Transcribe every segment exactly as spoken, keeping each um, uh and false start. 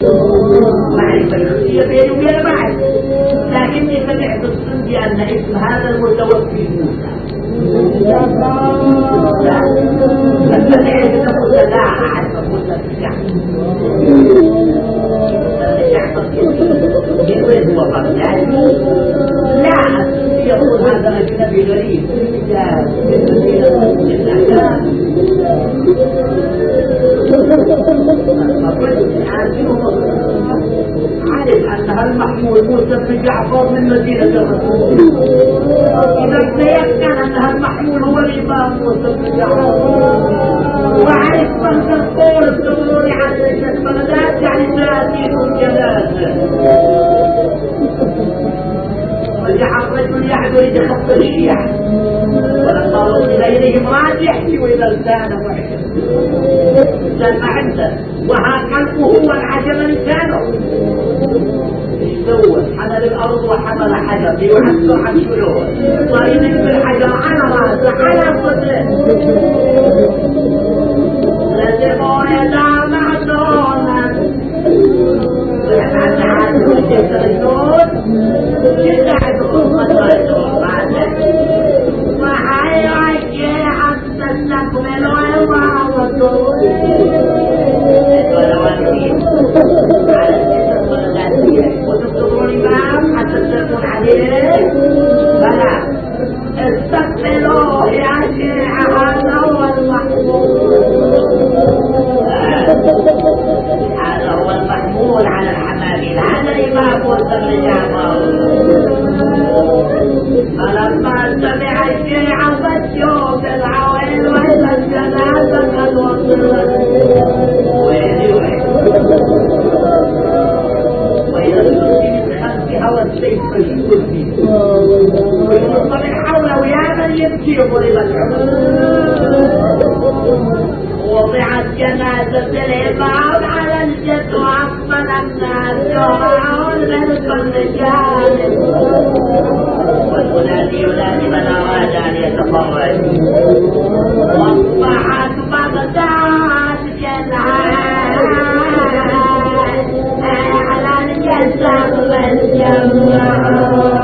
معرفة شخصية بيني وبين بعض، لكني سمعت الصدق بأن اسم هذا المتوفي موسى. لا فسمعت أن موسى لا أعرف موسى الشعب من وين هو بغداد؟ لا يقول هذا أجنبي غريب عارف أنها المحمول موسى بن جعفر من مدينة الرسول. إذا تيقن أنها المحمول هو الإمام موسى بن جعفر، وعرف من تقول الدخول عن ليلة بغداد يعني تأتيكم جنازة. ورجع الرجل يحضر يتخطى الشيعة، ولما وصل إليهم راجع وإذا لسانه وحده لسان ما عنده وها قلبه هو العجب لسانه. ايش سوى؟ حمل الأرض وحمل حجر ليحسوا عن شلوه، طريق بالحجر على راسه على صدره. لازموا يدع معدونا عن عدو الجسرجون يساعدهم مدرسون بعدك وحيعجي حتى تستقبلوا عوضوا والوالدين على الجسر والغازية وتبتغروا الإمام حتى تسلمون عليه. فلا استقبلوا يا شيعة هذا هو المحمول، هذا هو المحمول على الحمامين، هذا الإمام موسى بن جعفر. فلما سمع الشيعة فجوا بالعويل وإلى الجنازة قد وصلت ويلي ويلي وإلى السجن بخلفها والسيف مشغول فيه ويوصل من حوله ويا من يبكي وضربت وضعت جنازة الإمام على الجد وأقبل الناس يرعون من كل جانب والمنادي ينادي من أراد أن يتفرج. وأصبحت بغداد جنعان على الجسر والجمعان.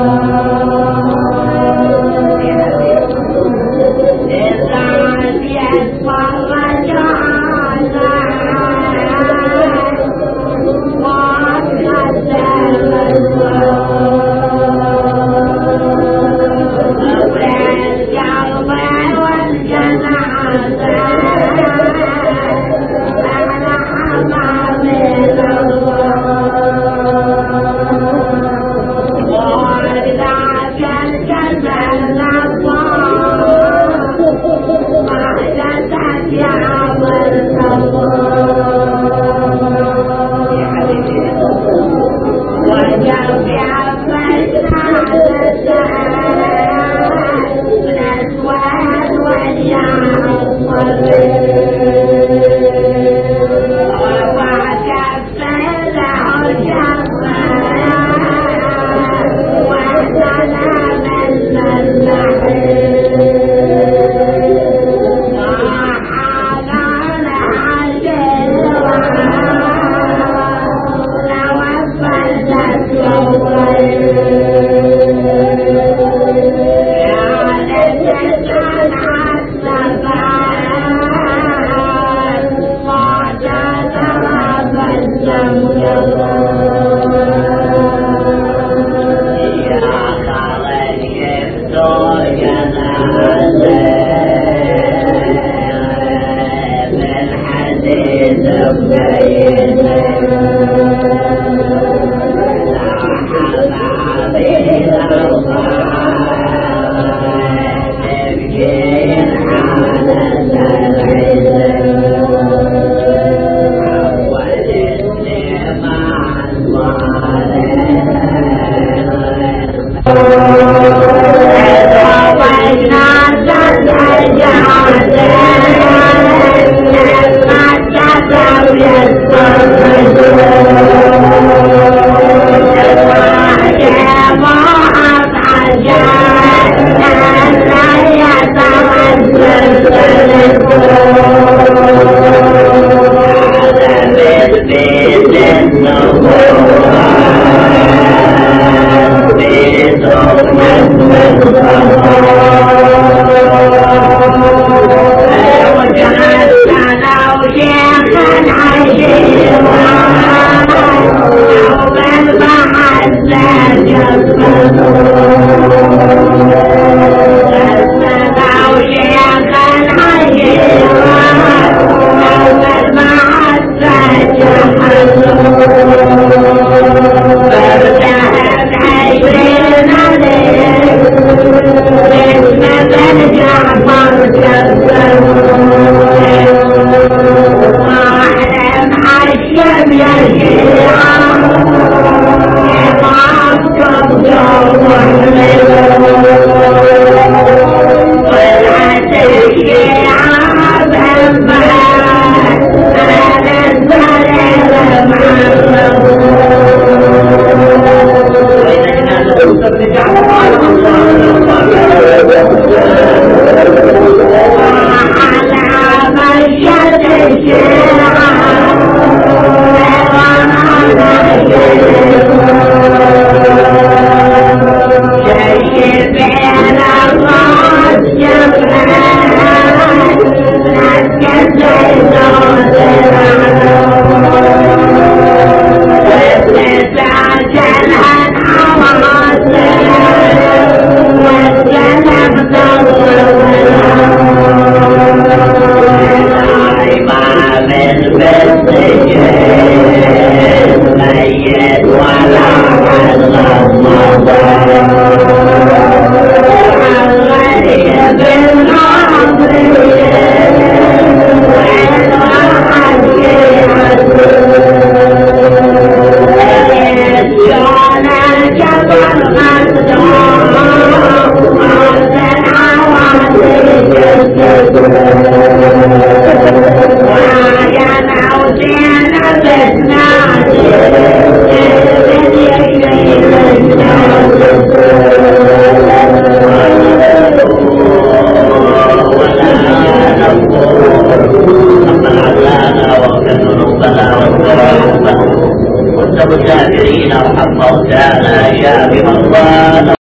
والمسافرين ارحم موتانا شافي مرضانا